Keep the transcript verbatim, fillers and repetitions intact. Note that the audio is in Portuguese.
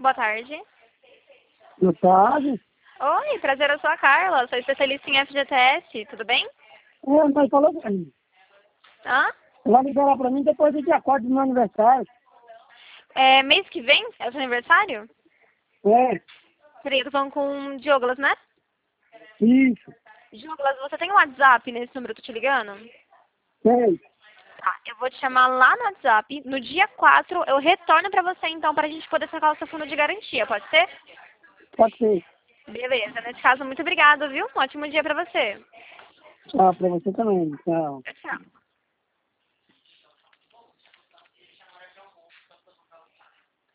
Boa tarde. Boa tarde. Oi, prazer, eu sou a Carla, sou especialista em F G T S, tudo bem? É, mas falou pra mim. Hã? Vai liberar pra mim depois do dia quatro do meu aniversário. É mês que vem? É o seu aniversário? É, Peraí, eu tô falando com o Douglas, né? isso. Douglas, você tem um WhatsApp nesse número que eu tô te ligando? Sei. Tá, eu vou te chamar lá no WhatsApp. No dia quatro eu retorno pra você, então, pra gente poder sacar o seu fundo de garantia, pode ser? Pode ser. Beleza, nesse caso, muito obrigada, viu? Um ótimo dia pra você. Tchau pra você também. Tchau. Tchau, tchau.